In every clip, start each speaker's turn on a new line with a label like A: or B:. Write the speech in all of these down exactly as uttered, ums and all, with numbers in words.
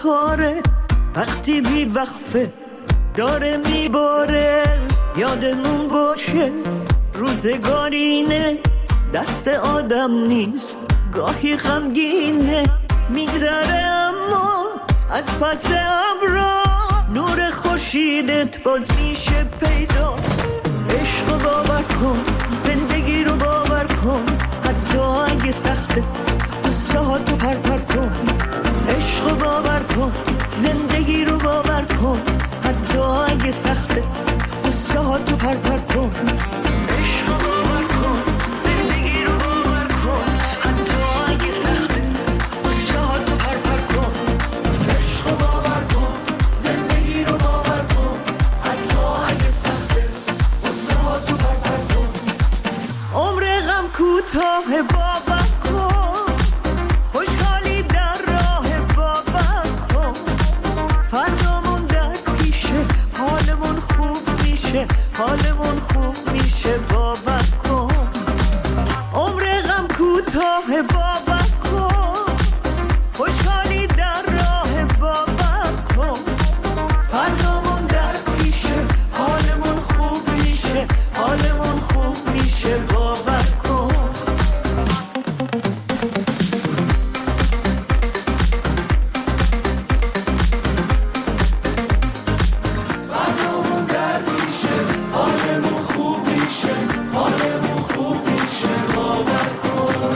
A: ستاره وقتی بی وقفه داره میباره. یادمون باشه روزگارینه، دست آدم نیست، گاهی غمگینه. میگذره اما از پس ابرا نور خورشیدت باز میشه پیدا. عشق رو باور کن، زندگی رو باور کن، حتی اگه سخته قصه ها تو پر پر کن. عشق رو باور کن، زندگی رو باور کن، حتی اگه سخته قصه ها تو پر پر کن. عشق رو باور کن، زندگی رو باور کن، حتی اگه سخته قصه ها تو پر پر کن. عشق رو باور کن، زندگی رو باور کن، حتی اگه سخته قصه ها تو پر پر کن. عمر غم کوتاه باور کن، خوشحالی در راه باور کن. فردامون در پیشه، حالمون خوب میشه، حالمون خوب میشه باور کن. عمر غم کوتاه باور کن، خوشحالی در راه باور کن. فردامون در پیشه، حالمون خوب میشه، حالمون خوب میشه باور کن. فردامون در پیشه، حالمون خوب میشه، حالمون خوب میشه باور کن.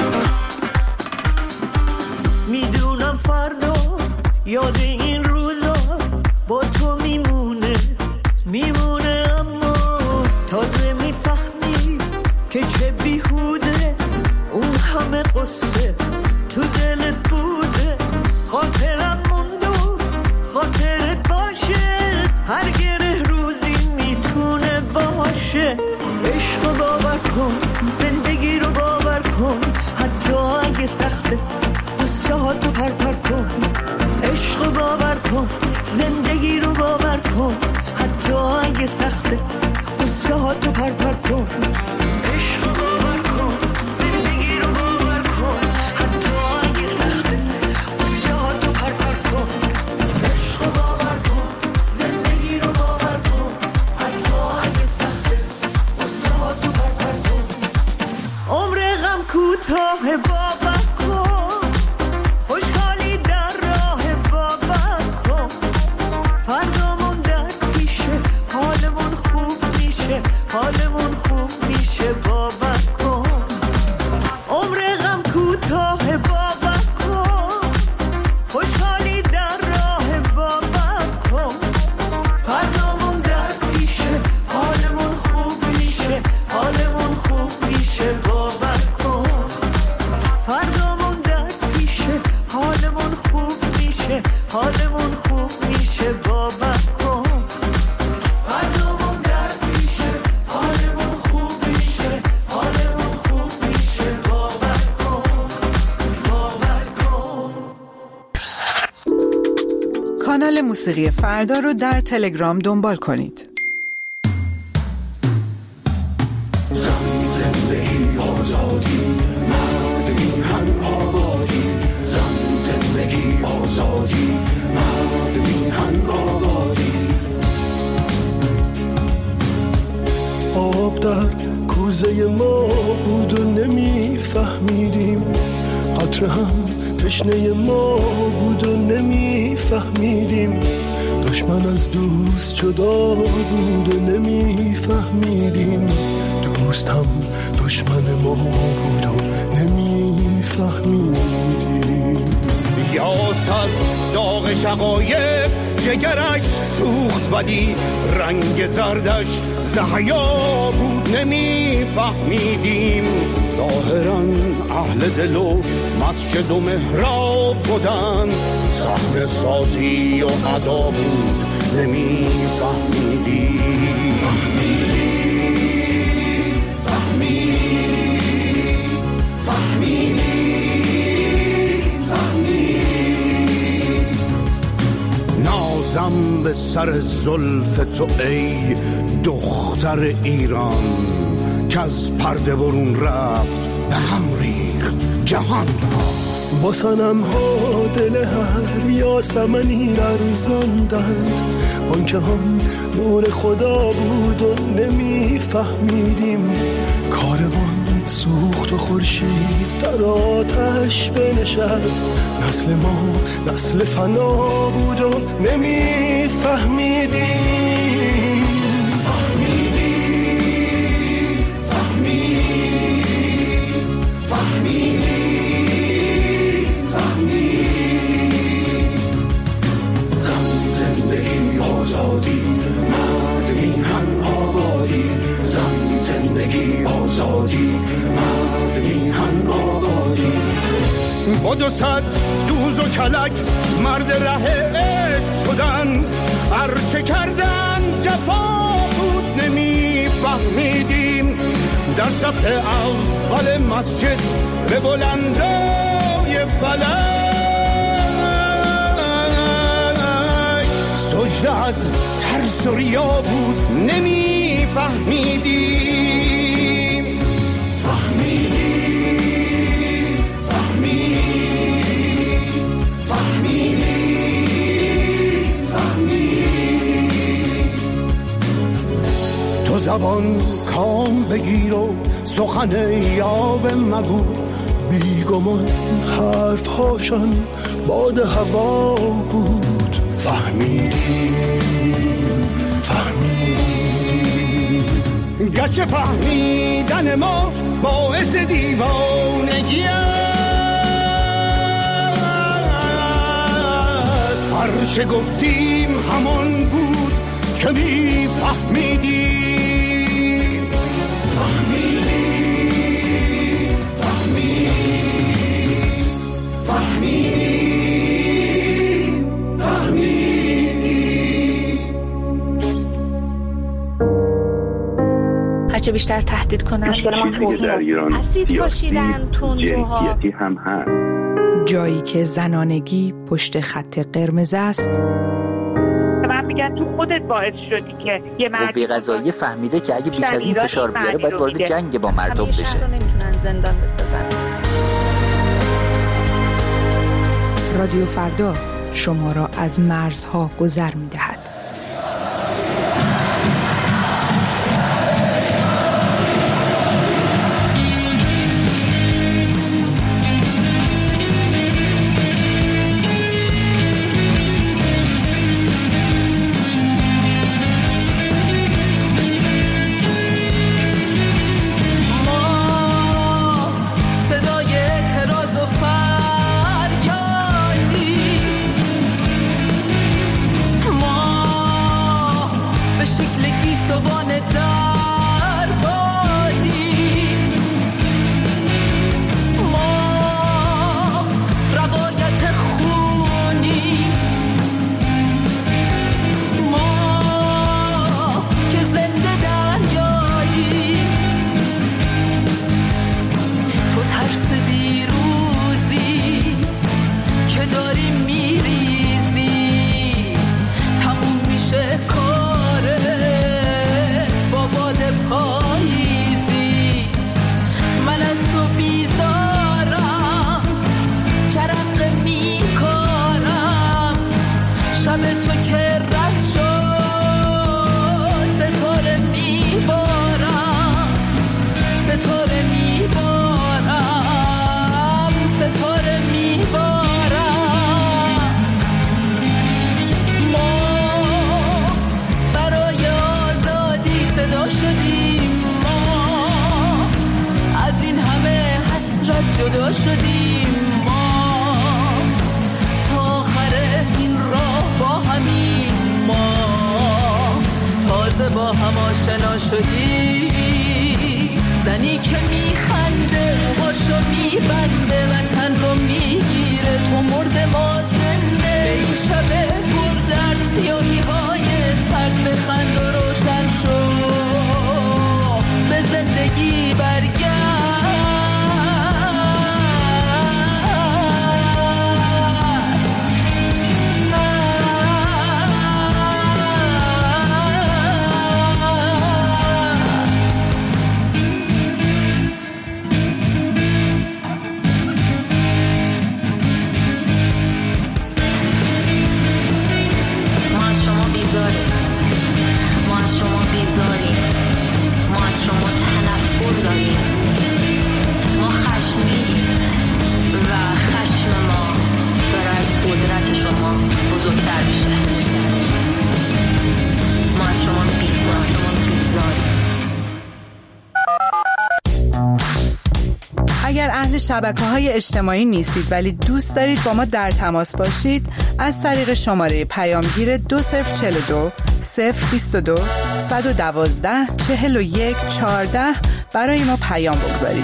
A: میدونم فردا یاد این روزا با تو میمونه میمونه، اما تازه میفهمی که چه بیهوده اون همه قصه تو دلت بوده. خاطرم موندو خاطرت باشه، هر گره روزی میتونه باشه. عشق رو باور کن، زندگی رو باور کن، حتی اگه سخته قصه ها تو پر پر کن. عشق رو باور کن، زندگی رو باور کن، حتی اگه سخته قصه ها تو پر پر کن. عشق رو باور کن، زندگی رو باور کن، حتی اگه سخته قصه ها تو پر پر کن. عشق رو باور کن، زندگی رو باور کن، حتی اگه سخته قصه ها تو پر پر کن. عمر غم کوتاه باور کن، خوشحالی در راه باور کن. فردامون در پیشه، حالمون خوب میشه، حالمون خوب میشه باور کن. عمر غم کوتاه باور کن، خوشحالی در راه باور کن. فردامون در پیشه، حالمون خوب میشه، حالمون خوب میشه باور کن. فردامون در پیشه، حالمون خوب میشه، حالمون خوب میشه باور کن. فردامون در پیشه، حالمون خوب میشه، حالمون خوب میشه باور کن، باور کن.
B: کانال موسیقی فردا رو در تلگرام دنبال کنید.
C: زندگی آزادی، مرد میهن آبادی. زن زندگی آزادی، مرد میهن آبادی. آب در کوزه ما بود و نمیفهمیدیم، قطره هم تشنه ما بود و نمیفهمیدیم. دشمن از دوست جدا بود و نمیفهمیدیم، دوست هم دشمن ما بود و نمیفهمیدیم.
D: یاس از داغ شقایق جگرش سوخت، ولی رنگ زردش زحیا بود نمیفهمیدیم. ظاهراً اهل دل و مسجد و محراب بودن، صحنه سازی و ادا بود نمیفهمیدیم. فهمیدیم فهمیدیم فهمیدیم فهمیدیم. نازم به سر زلف تو ای دختر ایران، که از پرده برون رفت به هم ریخت جهان را.
C: با صنم ها دل هر یاسمنی ارزاندند، آن که هم نور خدا بود و نمیفهمیدیم. کاروان سوخت و خورشید در آتش بنشست، نسل ما نسل فنا بود و نمیفهمیدیم.
D: آزادی مرد میهن آبادی، زن زندگی آزادی مرد میهن آبادی. با دو صد دوز و کلک مرد ره عشق شدن، هرچه کردن جفا بود نمیفهمیدیم. در صف اول مسجد به بلندای فلک سجده از ترس و ریا بود نمیفهمیدیم. فهمیدیم فهمیدیم فهمیدیم فهمیدیم. تو زبان کام بگیر و سخن یاوه مگو، بیگمان حرف هاشان باد هوا بود. فهمیدیم فهمیدیم. گرچه فهمیدن ما باعث دیوانگی است، هرچه گفتیم همان بود که میفهمیدیم. فهمیدیم فهمیدیم فهمیدیم فهمیدیم.
E: هرچه بیشتر تهدید کنن
F: چیزی که در ایران
E: اسید پاشیدن، تندروها،
F: جنسیتی هم هست.
B: جایی که زنانگی پشت خط قرمز است.
G: من میگم تو خودت باعث شدی که یه مرد
H: قوه قضاییه فهمیده که اگه بیش از این فشار بیاره باید وارد جنگ با مردم بشه.
E: همیشه رو نمیتونن زندان بسازن.
B: رادیو فردا شما را از مرزها گذر می‌دهد.
I: جدا شدیم ما، تا آخر این راه با همین ما، تازه با هم آشنا شدیم. زنی که میخنده باشو میبنده، وطن رو میگیره تو مرد ما زنده. این شب بردر سیاهی های سرد بخند و روشن شو، به زندگی برگرد.
J: وارد شبکه‌های اجتماعی نیستید ولی دوست دارید با ما در تماس باشید، از طریق شماره پیامگیر دو صفر چهل و دو صفر بیست و دو صد و دوازده چهل و یک چهارده برای ما پیام بگذارید.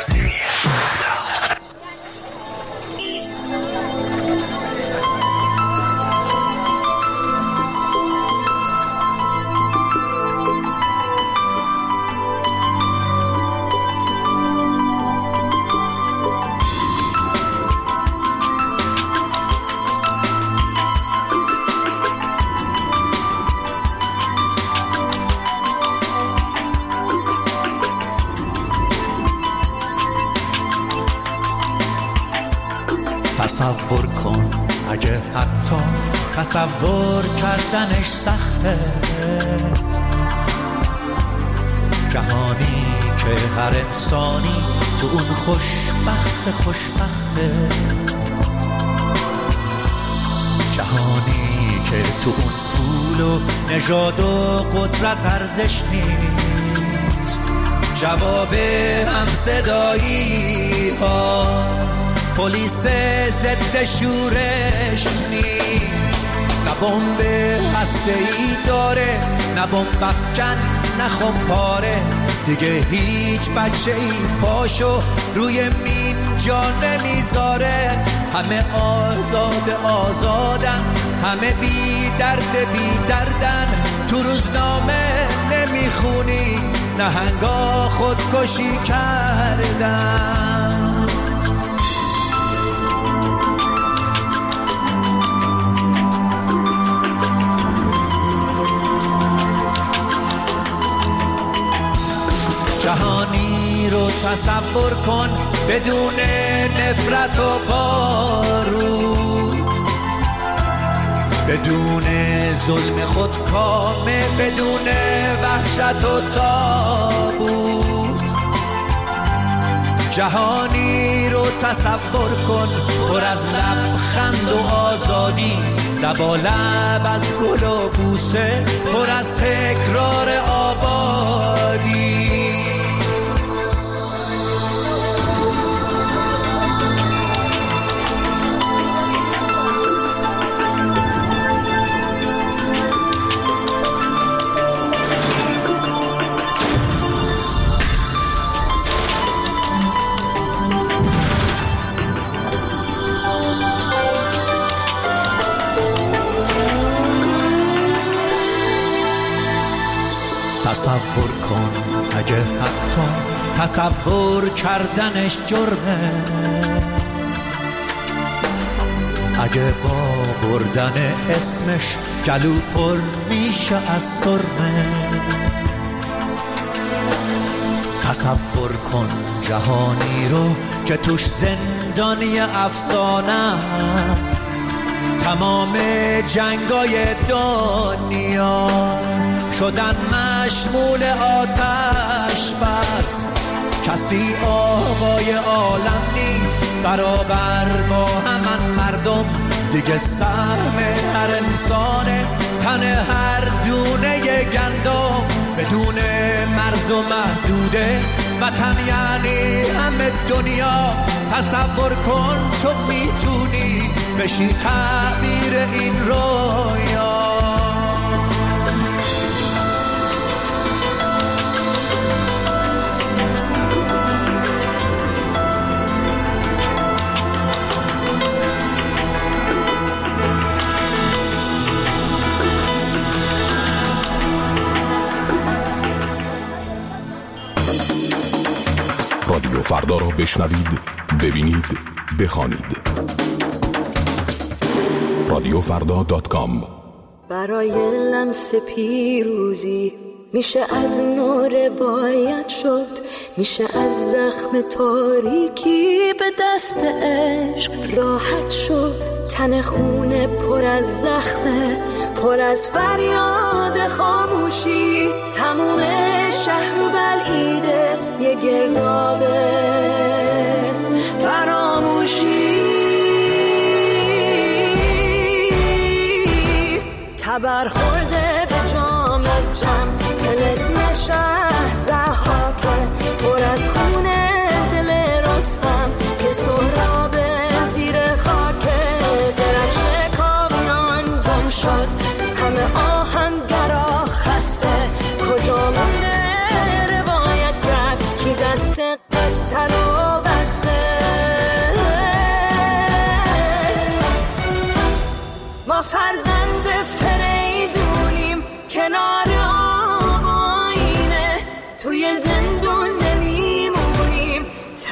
K: تصور کن اگه حتی تصور کردنش سخته، جهانی که هر انسانی تو اون خوشبخت خوشبخته، جهانی که تو اون پول و نژاد و قدرت ارزش نیست، جواب هم صدایی ها پلیس ضد شورش نیست، نه بمب هسته‌ای داره نه بمب افکن نه خمپاره، دیگه هیچ بچه‌ای پاشو روی مین جا نمیذاره، همه آزاد آزادن، همه بی درد بی دردن، تو روزنامه نمیخونی نهنگا خودکشی کردن. جهانی رو تصور کن بدون نفرت و بارود، بدون ظلم خودکامه، بدون وحشت و تابوت. جهانی رو تصور کن پر از لبخند و آزادی، لبالب از گل و بوسه، پر از تکرار آبادی. تصور کن اگه حتی تصور کردنش جرمه، اگه با بردن اسمش گلو پر میشه از سرمه. تصور کن جهانی رو که توش زندانی افسانه است، تمام جنگای دنیا شدن مشمول آتش بس، کسی آقای عالم نیست برابر با همان مردم، دیگه سهم هر انسانه تن هر دونه گندم، بدون مرز و محدوده وطن یعنی همه دنیا. تصور کن تو میتونی بشی تعبیر این رویا.
L: رادیو فردا را بشنوید، ببینید، بخوانید. رادیو فردا دات کام.
M: برای لمس پیروزی میشه از نو روایت شد، میشه از زخم تاریکی به دست عشق راحت شد. تن خونه پر از زخمه، پر از فریاد خاموشی، تموم شهر و بلعیده یه گردابه فراموشی. تبر خورده به جام جم، طلسم شهر ضحاکه، پر از خونه دل رستم،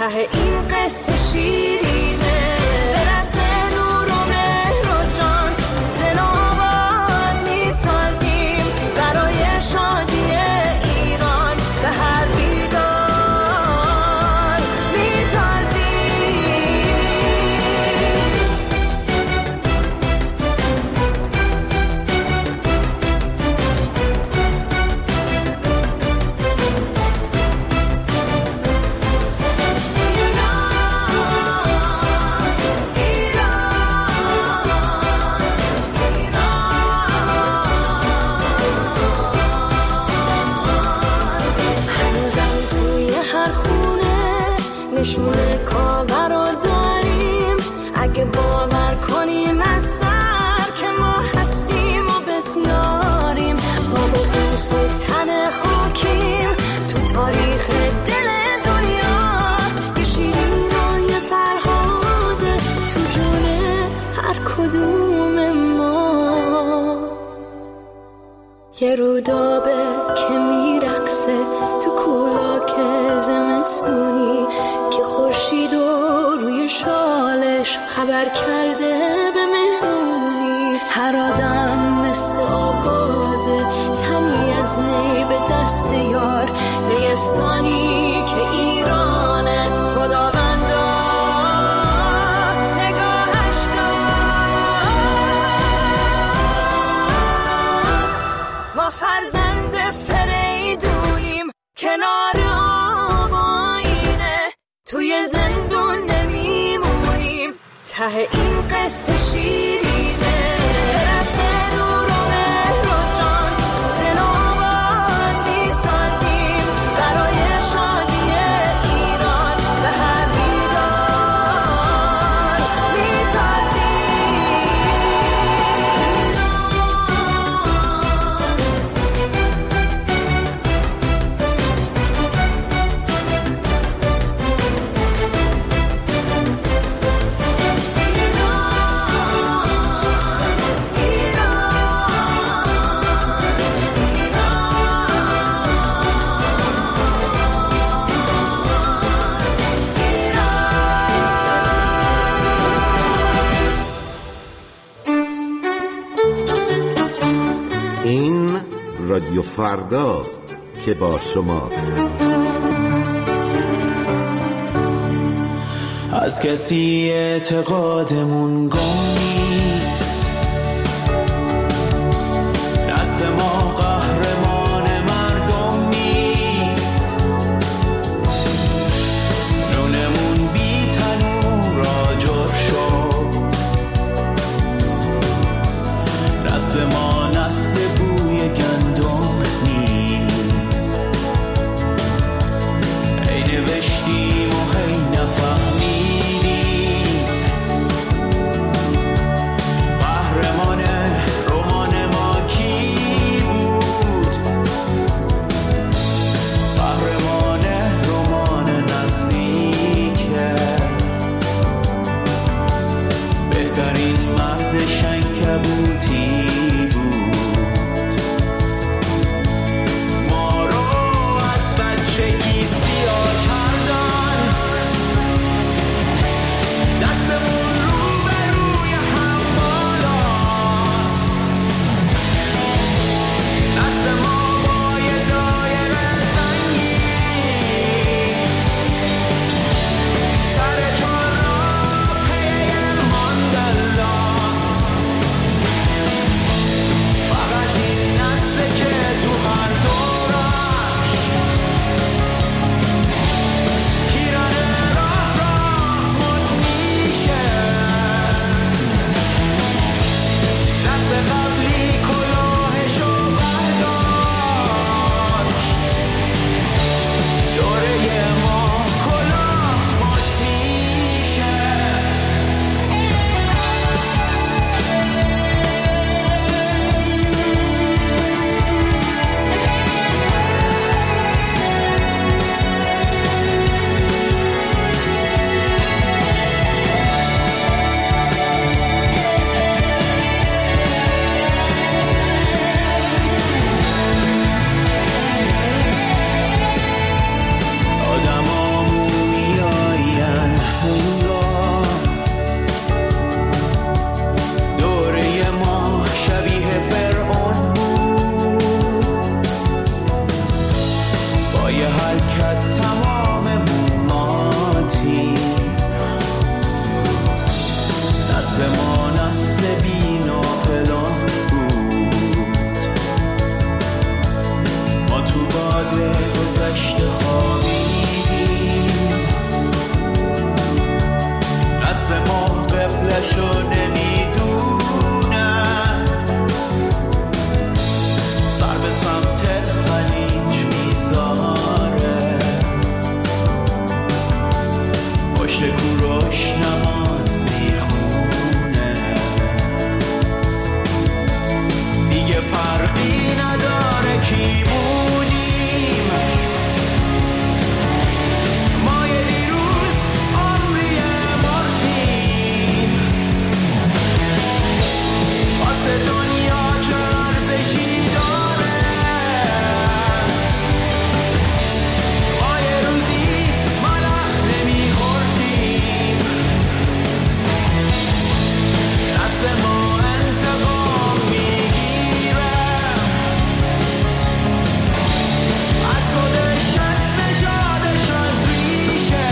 M: ته این قصه شیرینه برسه نور و مهر و جان زنا باز میسازیم برای شادی ایران به هر بیدار میتازیم. نشونه کاور رو داریم اگه باور کنیم از سر که ما هستیم و بسیاریم. ما با بوس تن خاکیم تو تاریخ دل دنیا. یه شیرین و یه فرهاده تو جون هر کدوم ما. یه رودابه که میرقصه تو کولاک زمستونی که خورشید و روی شالش خبر کرده به مهمونی. هر آدم مثل آوازه تنی از نی به دست یار. نیستانی که ایرانه خداوندا نگاهش کن. ما فرزند فریدونیم کنار توی زندون نمیمونیم ته این قصه شیرینه برسه نور و مهر و جان زنا باز میسازیم برای شادی ایران به هر بیدار میتازیم.
N: این رادیو فرداست که با شماست.
K: از کسی اعتقادمون گم نیست، دست ما قهرمان مردم نیست. نونمون بی تنور آجر شد، دست ما نسل بوی گندم نیست. ای نوشتیم و هی نفهمیدیم، توی گذشته خوابیدیم، دست ما قبلشو نمیدونن، سر به سمت خلیج میذاره، پشت کوروش نماز میخونه، دیگه فرقی نداره کی بودیم، ما یه دیروز عمری مردیم، واسه دنیا چه ارزشی داره، ما یه روزی ملخ نمیخوردیم، دست ما انتقام میگیره از خودش، از نژادش، از ریشه،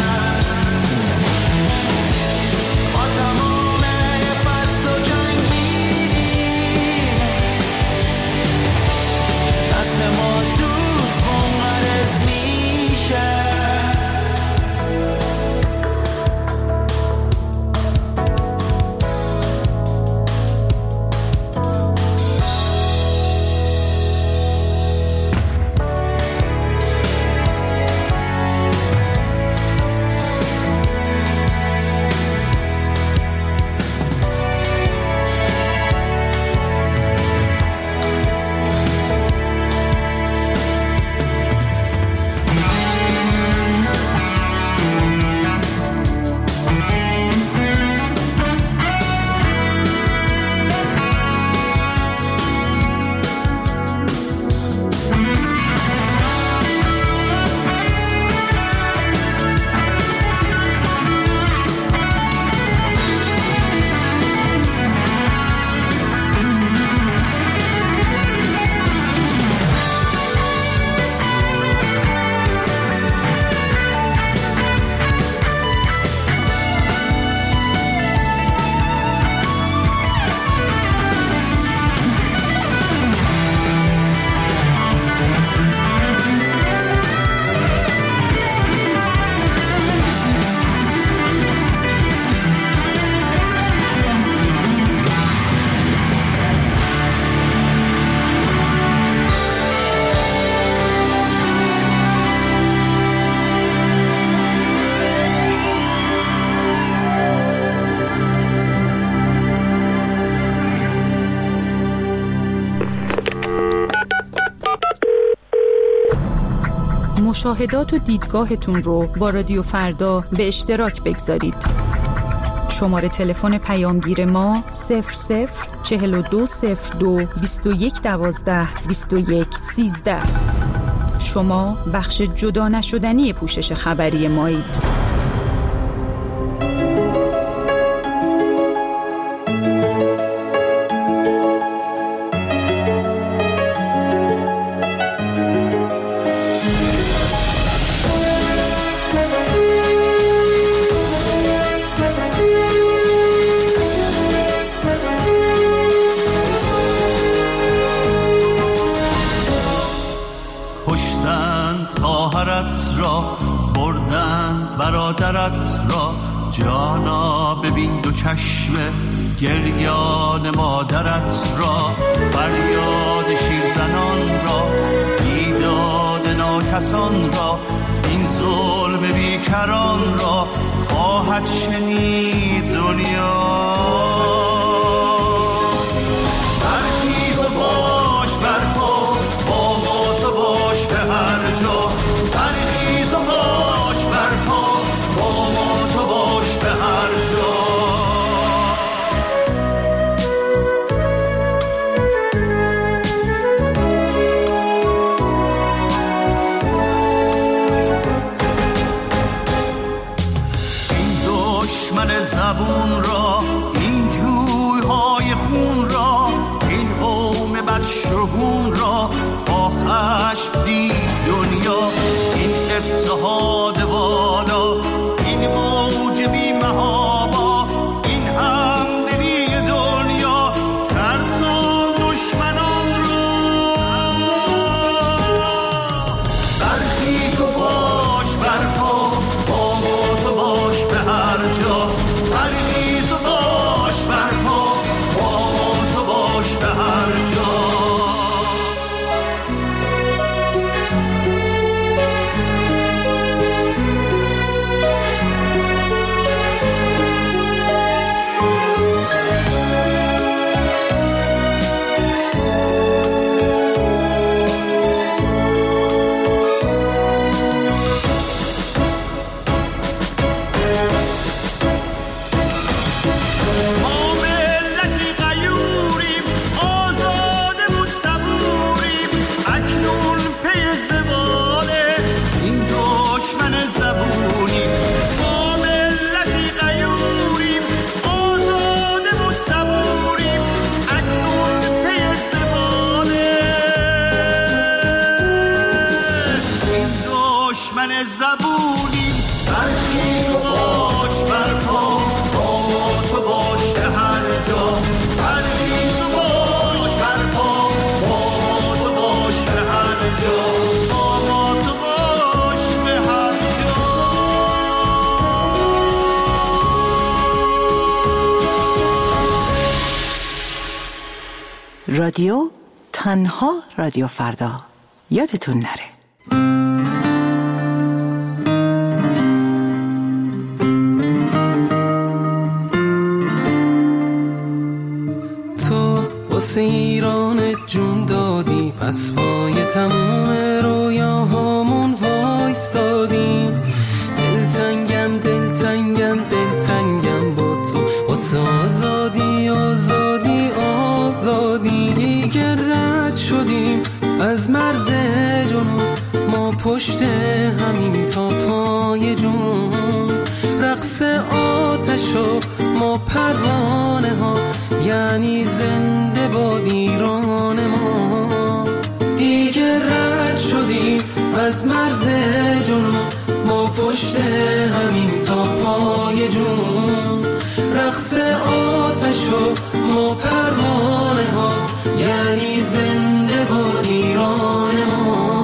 K: ما تمام فصل و جنگیدیم، دست ما زود منقرض میشه.
B: مشاهدات و دیدگاهتون رو با رادیو فردا به اشتراک بگذارید. شماره تلفن پیامگیر ما صفر صفر چهل و دو صفر دو بیست و یک دوازده بیست و یک سیزده. شما بخش جدا نشدنی پوشش خبری مایید.
K: برادرت را جانا ببین دو چشم گریان مادرت را، فریاد شیرزنان را، بیداد ناکسان را، این ظلم بیکران را خواهد شنید دنیا. برخیز و باش برپا، با ما تو باش به هر جا، برخیز و باش برپا، با ما تو باش به هر جا. این دشمن زبون را، این جویهای خون را، این قوم بدشگون را با خشم دید دنیا. این اتحاد بالا، این موج بی محابا، این همدلی دنیا ترسان دشمنان را. زبونیم. برخیز و باش برپا با تو باش به هر جا. برخیز و باش برپا با تو باش به هر جا. با تو باش به هر جا.
O: رادیو تنها رادیو فردا. یادتون نره.
P: واسه ایران جون دادی، پس پای تموم رویاهامون وایستادیم. دلتنگم دلتنگم دلتنگم با تو، واسه آزادی آزادی آزادی. دیگه رد شدیم از مرز جنون، ما پشت همین تا پای جون. رقص آتش و ما پروانه ها، یعنی زنده باد ایران ما. دیگه رد شدیم از مرز جنون، ما پشت همین تا پای جون. رقص آتش و ما پروانه ها، یعنی زنده باد ایران ما.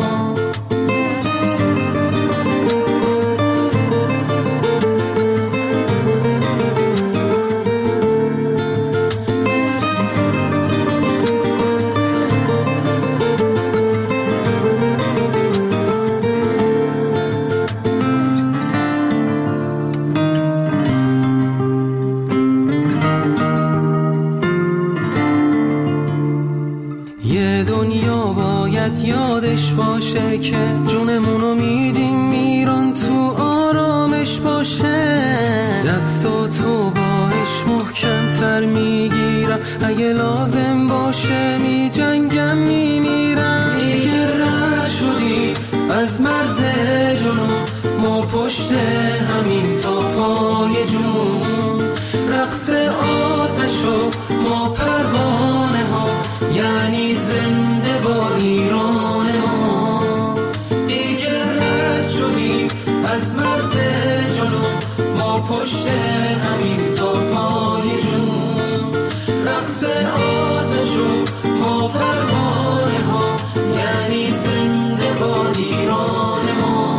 P: یادش باشه که جونمونو میدیم ایران تو آرامش باشه. دستاتو باش محکم‌تر میگیرم، اگه لازم باشه میجنگم میمیرم. دیگه رد شدی از مرز جنون، ما پشت همین تا پای جون. رقص آتش و ما پروانه ها، یعنی زنده با ایران ما. دیگه رد شدیم از مرز جنون، ما پشت همین تا پای جون. رقص آتش و ما پروانه ها، یعنی زنده با ایران ما.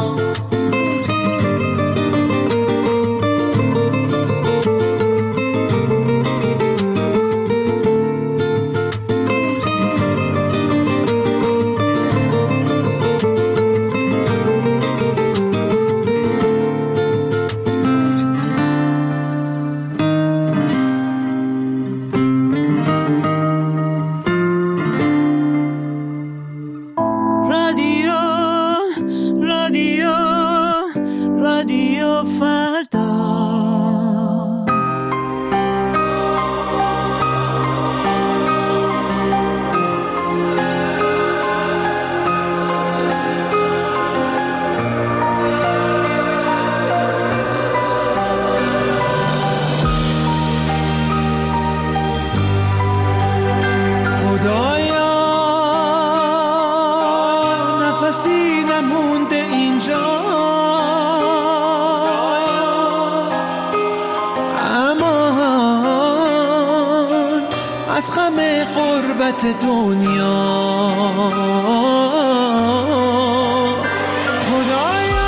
K: دنیا خدایا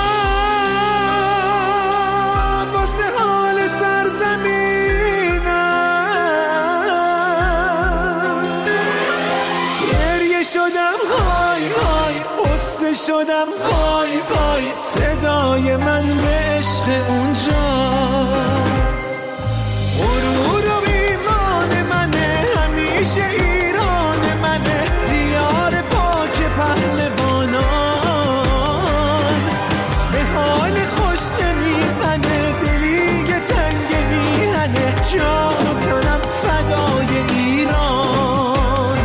K: واسه حال سرزمینم گریه شدم های های، قصه شدم های های. صدای من به عشق اونجاست. غرور و ایمان منه همیشه ایران منه، دیار پاک پهلوانان. به حال خوش نمیزنه دلی که تنگ میهنه، جان و تنم فدای ایران.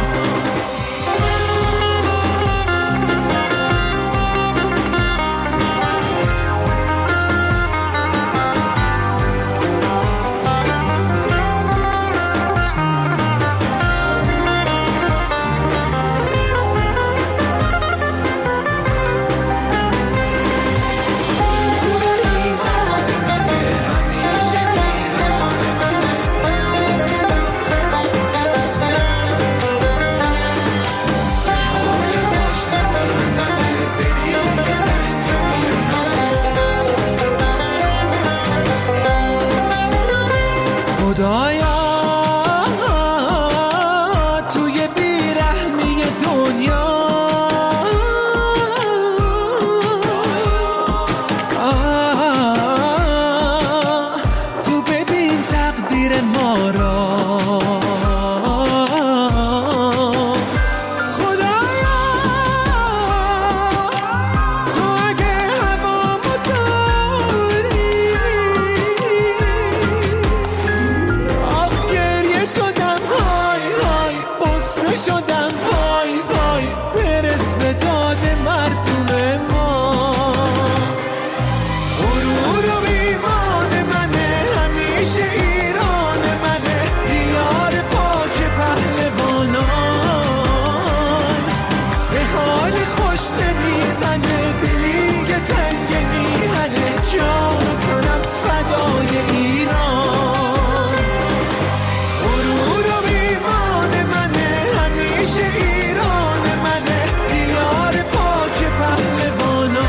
C: میزنه دلی که تنگ میهنه جان و تنم فدای ایران غرور و ایمان منه همیشه ایران منه دیار پاک پهلوانان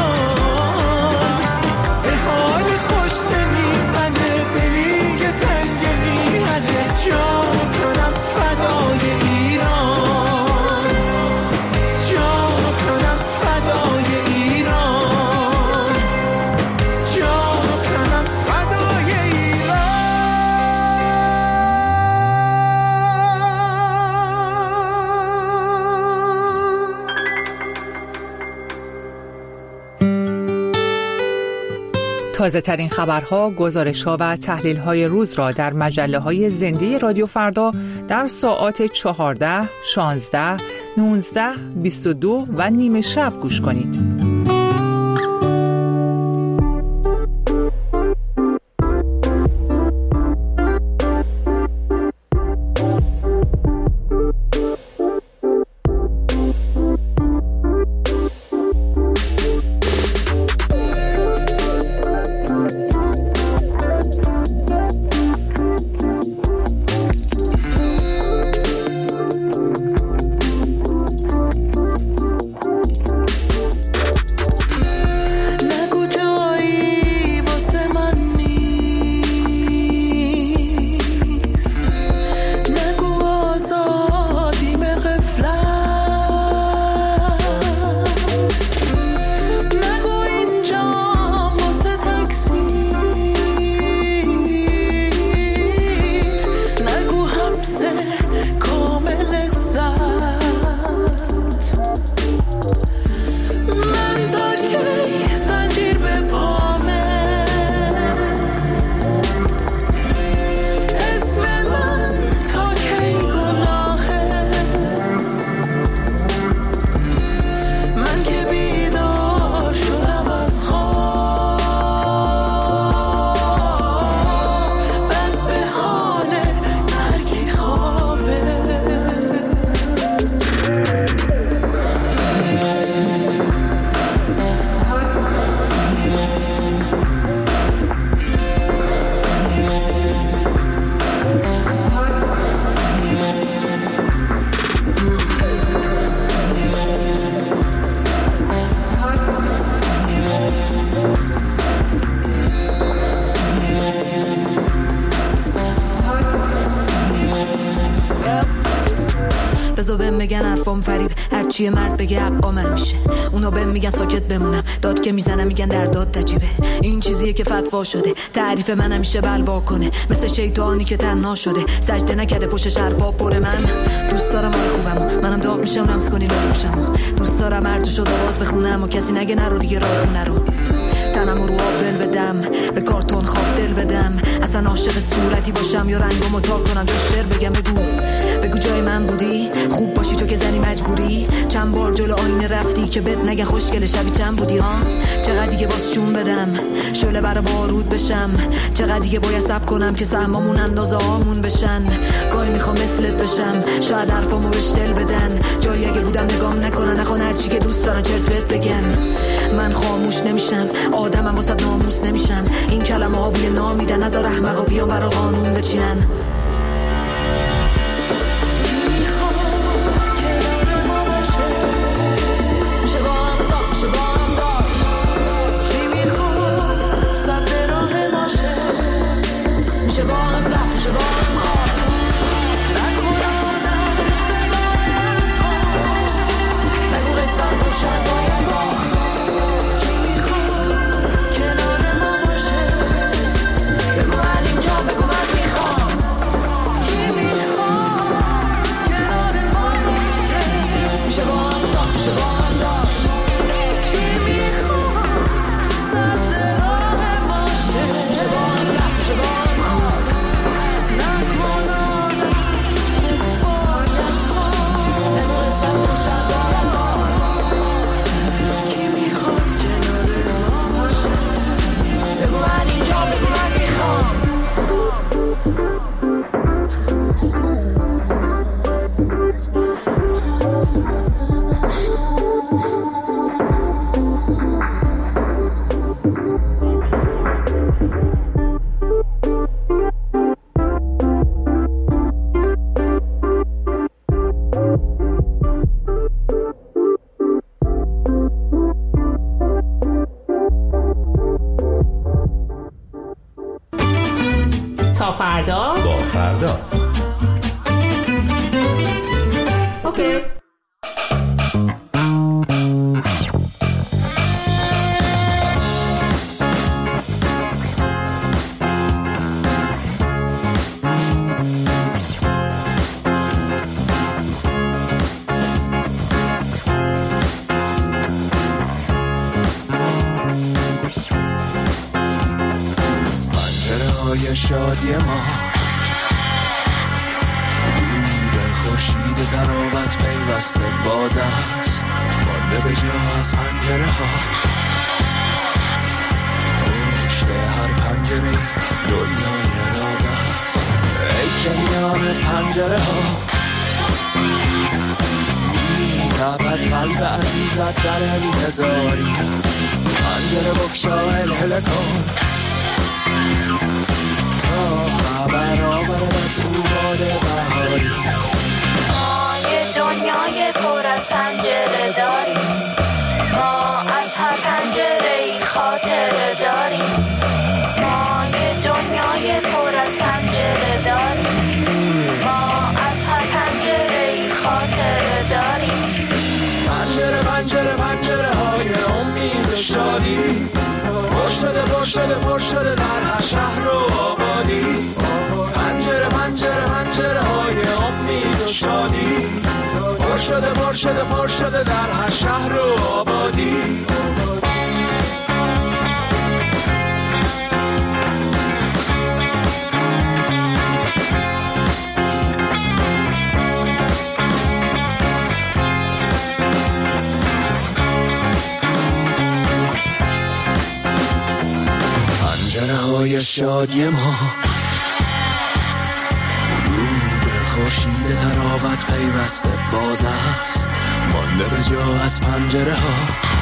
C: به حال خوش میزنه دلی که تنگ میهنه جان و تنم فدای ایران جان و تنم فدای ایران جان و تنم فدای ایران
B: تازه ترین خبرها، گزارش‌ها و تحلیل‌های روز را در مجله‌های زنده رادیو فردا در ساعات چهارده، شانزده، نوزده، بیست و دو و نیمه شب گوش کنید.
Q: بزو بهم میگن حرفام فریب، هرچی مرد بگه عقامم میشه. اونا بهم میگن ساکت بمونم، داد که میزنم میگن در داد نجیبه. این چیزیه که فتوا شده، تعریف من همیشه بلوا کنه، مثل شیطانی که تنها شده، سجده نکرده پشت حرفا پر من. دوست دارم آره خوبمو، منم داغ میشم رمز کنی لاله میشم. دوست دارم هر شد آواز بخونم و کسی نگه نرو دیگه راه خونه رو. تنم رو آب دل بدم، به کارتون خواب دل بدم، اصلا عاشق صورتی باشم یا رنگمو تا کنم جا شعر بگم. بگو بگو جای من بودی، خوب باشی تو که زنی مجبوری. چند بار جلو آینه رفتی که بد نگه خوشگل شبی چند بودی ها. چقدر دیگه باز جون بدم شعله بر بارود بشم، چقدر دیگه باید صبر کنم که سهمامون اندازه هامون بشن. گاهی میخوام مثلت بشم، شاید حرفامو بهش دل بدن، جایی اگه بودم نگام نکنن، نخوان هرچی که دوست دارن چرت بهت بگن. من خاموش نمیشم، آدمم واسه ناموس نمیشم. این کلمه ها بوی نامیدن، نذار احمقا بیان برا قانون بچینن.
B: تا فردا
N: با فردا.
B: اوکی.
P: شادی ما به خورشید تراوت پیوسته باز است، مانده به جا از پنجره ها. پشت هر پنجره دنیای راز است، ای که میان پنجره ها میتابد قلب عزیزت در انتظاری. پنجره بگشا هلهله کن خبر آورد از او باد بهاری.
R: ما یه دنیای پر از پنجره داریم، ما از هر پنجره ای خاطره داریم. ما یه دنیای پر از پنجره داریم، ما از هر پنجره ای خاطره داریم.
P: پنجره پنجره پنجره های امید شادی، پر شده پر شده پر شده در هر شهر و آبادی. پنجره پنجره پنجره های امید و شادی، پر شده پر شده پر شده در هر شهر و آبادی. پنجره های شادی ما رو به خورشید تراوت پیوسته باز است، مانده به جا از پنجره ها.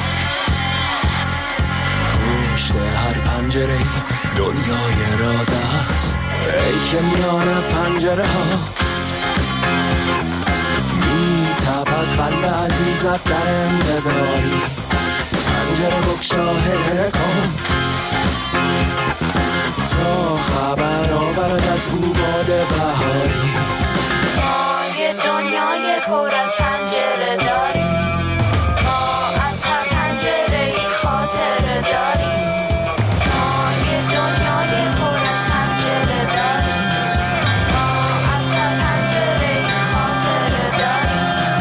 P: پشت هر پنجره دنیای راز است، ای که میان پنجره ها میتابد قلب عزیزت در انتظاری. پنجره بگشا هلهله کن تا خبر آورد از او باد بهاری.
R: ما یه دنیای پر از پنجره داریم، ما از هر پنجره ای خاطره داریم. ما یه دنیای پر از پنجره داریم، ما از هر پنجره ای خاطره داریم.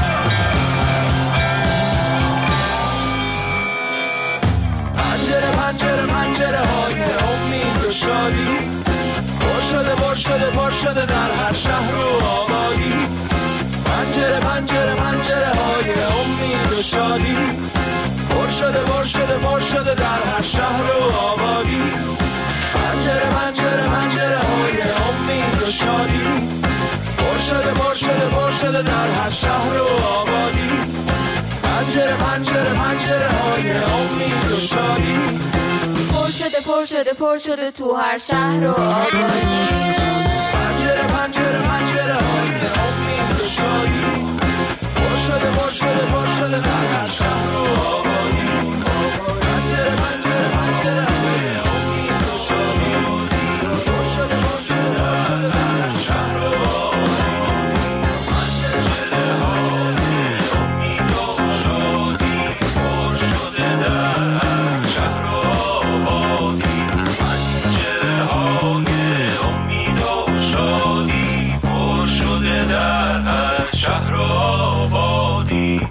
P: پنجره پنجره پنجره های امید و شادی، پر شده پر شده پر شده در هر شهر و آبادی. پنجره پنجره پنجره های امید و شادی، پر شده پر شده پر شده در هر شهر و آبادی. پنجره پنجره پنجره های امید و شادی، پر شده پر شده پر شده در هر شهر و آبادی. پنجره پنجره پنجره های امید و شادی،
R: پر شده پر شده پر شده تو هر شهر و آبادی.
P: پنجره پنجره پنجره های امید و شادی، پر شده پر شده پر شده در هر شهر و آبادی. پنجره پنجره پنجره های امید و شادی، پر شده پر شده پر شده در هر شهر و آبادی. پنجره های امید و شادی، پر شده در هر شهر و آبادی. پنجره های امید و شادی، پر شده در هر شهر و آبادی.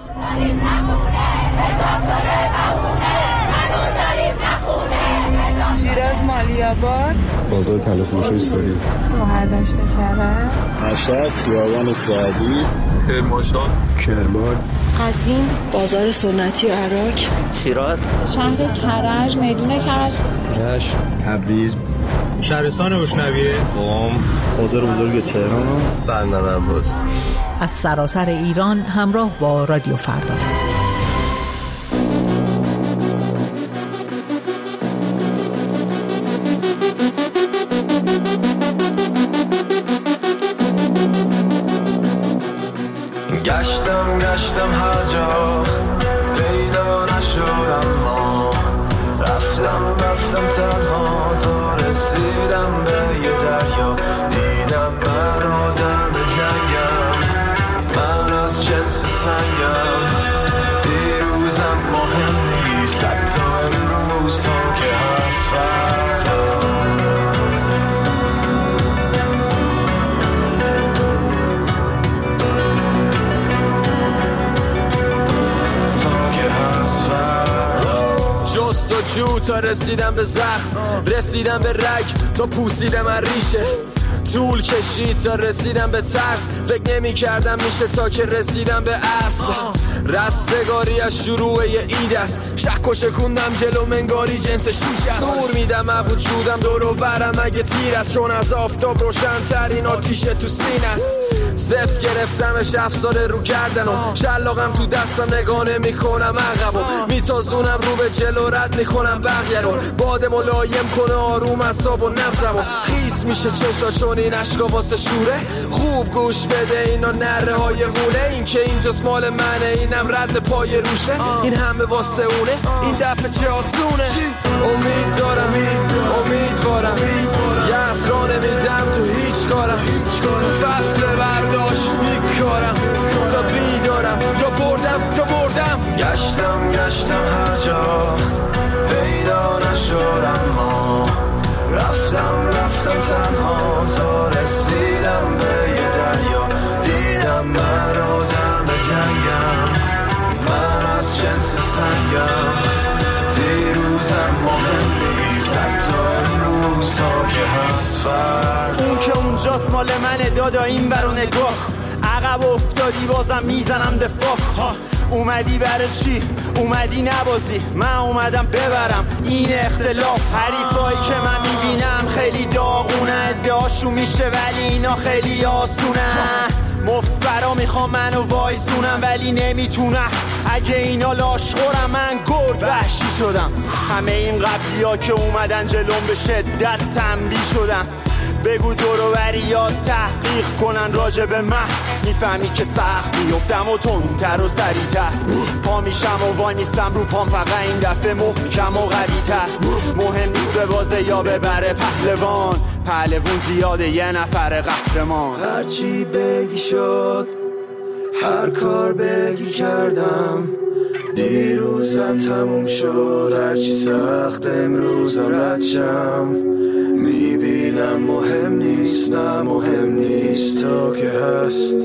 G: شیراز مالیاباد،
S: بازار تلفروشی ساری،
G: شهردشت کرد،
S: مشهد خیابان سعدی،
T: کرمانشاه،
S: کرمان،
U: قزوین، بازار سنتی عراق،
H: شیراز،
U: شهر کرج، میدون کرج،
S: رشت، تبریز،
T: شهرستان اشنویه،
S: قم، بازار بزرگ تهران، بندر عباس.
O: از سراسر ایران همراه با رادیو فردا.
P: گشتم گشتم هر جا پیدا نشدم، ما رفتم رفتم تنها تا رسیدم به یه دریا.
A: شو تا رسیدم به زخم، رسیدم به رگ تا پوسیدم از ریشه. طول کشید تا رسیدم به ترس، فکر نمی کردم میشه تا که رسیدم به اصل. رستگاری از شروع یه اید است، شک و شکوندم جلو منگاری جنس شیش است. نور میدم از وجودم دور و برم اگه تیر است، چون از آفتاب روشن ترین آتیش تو سین است. صف گرفتمش افسار رو کردن و شلاقم تو دستم نگاه نمی کنم عقب و میتازونم رو به جلو رد میکنم بقیه رو. باد ملایم کنه آروم اعصاب و نبضم و خیس میشه چشا چون این عشقا واسه شوره. خوب گوش بده اینا نره های غوله، این که اینجاست مال منه اینم رد پای روشه. این همه واسه اونه این دفعه چه آسونه. امید دارم امیدوارم یه اسرا نمیدم تو هیچ کارم، تو فصل برداشت میکارم تا بیدارم یا بردم یا بردم. گشتم گشتم هر جا پیدا نشدم، ما رفتم رفتم تنها تا رسیدم به یه دریا. دیدم من آدم جنگم، من از جنس سنگم. دیروزم مهم نیست حتی امروز تا که هست فردا.
V: اون که اونجاست مال منه دادا این برو نگاه. عقب افتادی بازم میزنم دفاع. اومدی برای چی؟ اومدی نبازی، من اومدم ببرم این اختلاف. حریفایی که من میبینم خیلی داغونه، ادعاشون میشه ولی اینا خیلی آسونه. مفبرا میخوام منو وایسونم ولی نمیتونم، اگه اینا لاشخورم من گرد وحشی شدم. همه این قبلی ها که اومدن جلوم به شدت تنبیه شدن. بگو دورو بریات تحقیق کنن راجع به من، میفهمی که سخت میفتم و تندتر و سریعتر. پا میشم و وای میستم رو پام، فقط این دفعه محکم و قوی‌تر. مهم نیست به بازه یا ببره پهلوان، پهلوون زیاده یه نفر قهرمان.
C: هرچی بگی شد، هر کار بگی کردم. دیروزم تموم شد، هرچی سخت امروز رد شم. میبینم مهم نیست، نه مهم نیست تا که هست.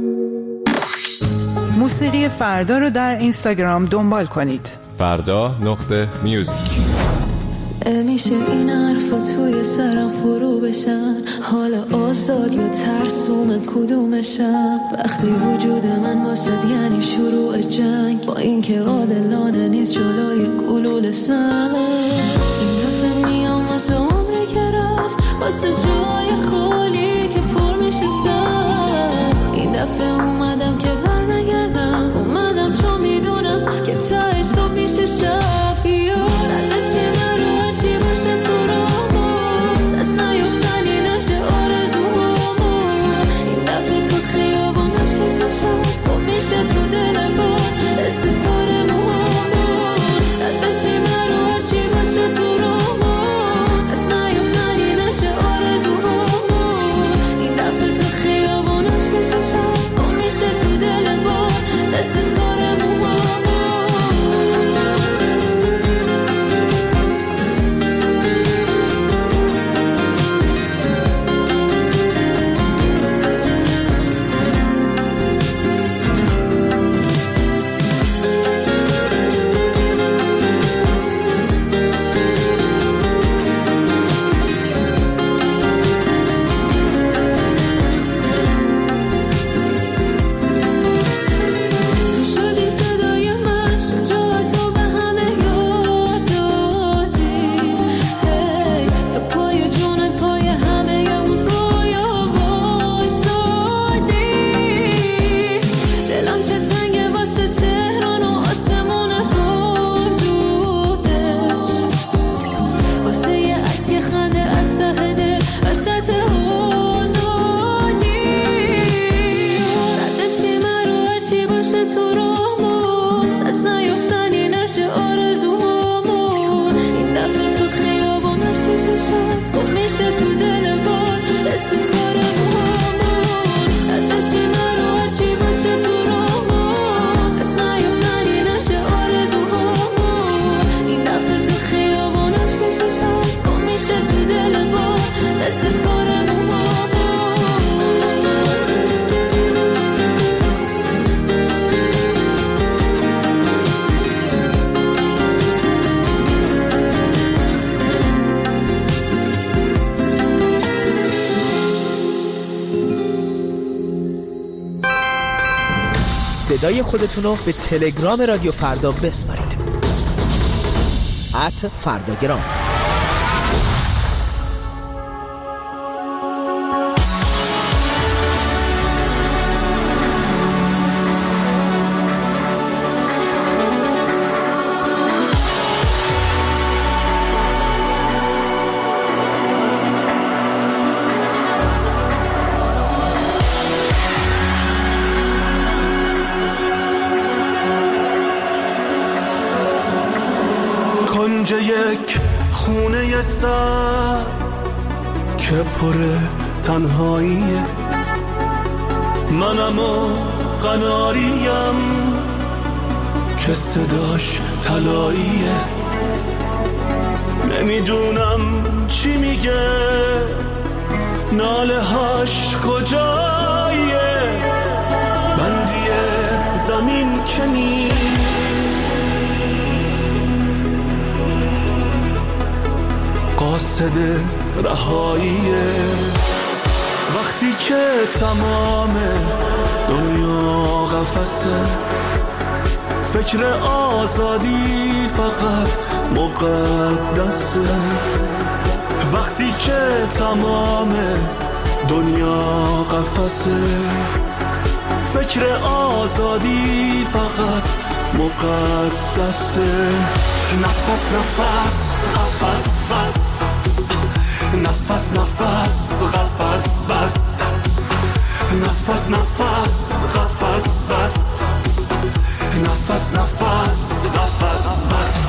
J: موسیقی فردا رو در اینستاگرام دنبال کنید.
W: فردا نقطه میوزیک.
Q: میشه این حرفا توی سرم فرو بشن، حالا آزاد یا ترسوم کدومشم. وقتی وجود من واسد یعنی شروع جنگ، با اینکه عادلانه نیست جلوی گلول سنگ. این دفعه میام واسه عمری که رفت، واسه جای خالی که پر میشه سخت. این دفعه اومدم که بر نگردم، اومدم چون میدونم که ته صبح میشه شب. بیارد بشی من رو هرچی باشه تو رامون، دست نیفتنی نشه آرزوهامون. این دفعه تو خیابانش کشم شد، گم میشه تو دل بار استتاره موهامون. رد بشی من رو هرچی باشه تو رامون، دست نیفتنی نشه آرزوهامون. این دفعه تو خیابانش کشم شد، گم میشه تو دل بار استتاره موهامون.
D: صدای خودتون رو به تلگرام رادیو فردا بسپارید. ات فرداگرام.
C: کنج یک خونه سر که پر تنهاییه، منم و قناریم که صداش طلاییه. نمیدونم چی میگه، ناله هاش کجاییه، بندی زمین که نیست، قاصد رهاییه. وقتی که تمام دنیا قفسه، فکر آزادی فقط مقدسه. وقتی که تمام دنیا قفسه، فکر آزادی فقط مقدسه. نفس نفس قفس بس، نفس نفس قفس بس، نفس نفس قفس بس، نفس نفس قفس بس.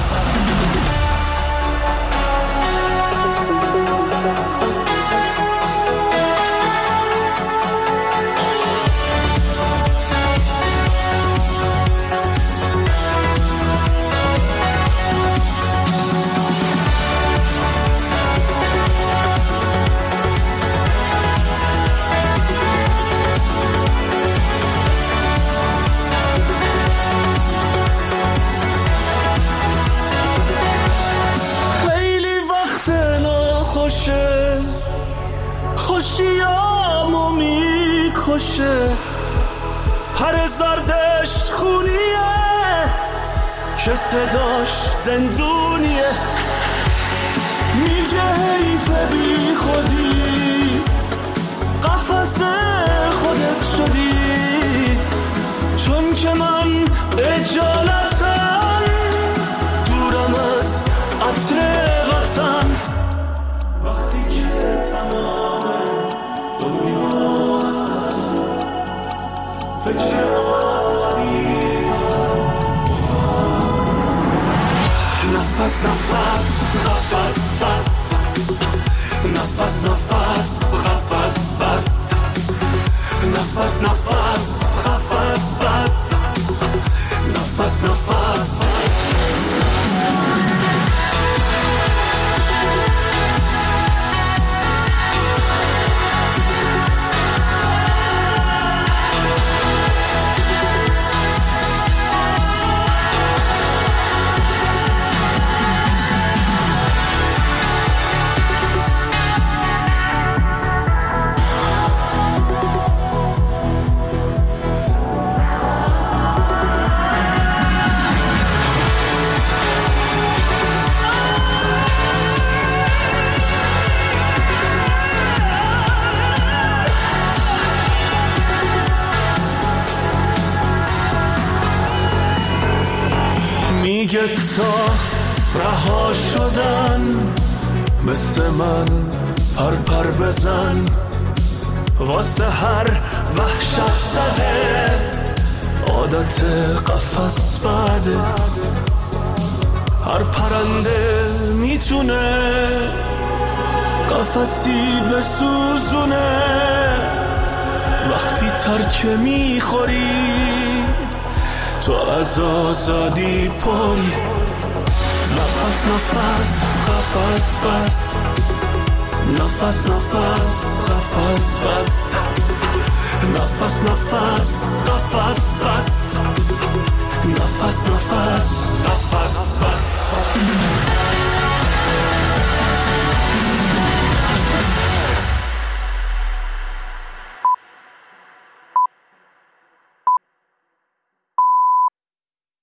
C: خوشیامو میکشه، پر زردش خونیه که صداش زندونیه. میگه حیف بی خودی، قفس خودت شدی، چون که من اجالتم دورم از عطر وطن. وقتی که تمام دنیا قفسه، فکر آزادی نفس نفس قفس بس، نفس نفس قفس بس، نفس نفس قفس بس، نفس نفس. میگه تا رها شدن مثل من پر پر بزن، واسه هر وحشت زده عادت قفس بده. هر پرنده میتونه قفسی بسوزونه، وقتی ترک میخوری تو از آزادی پری. نفس نفس قفس بس، نفس نفس قفس بس، نفس نفس قفس بس، نفس نفس